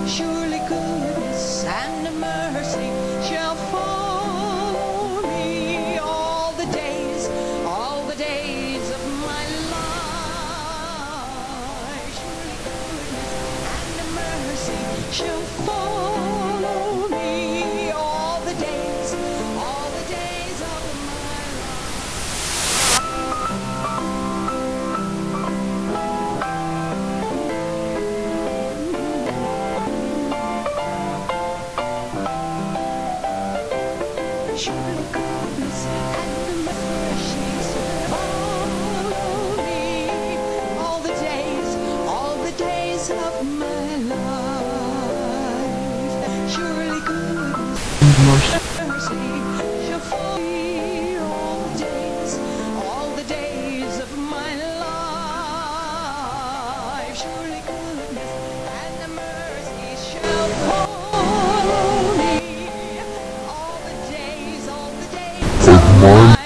Surely goodness and mercy shall follow me all the days of my life. Surely goodness and mercy shall follow me all the days of my life. Surely goodness and mercy shall follow me all the days of my life. Surely goodness and mercy shall follow me all the days of my life. Surely goodness and mercy shall follow me all the days of my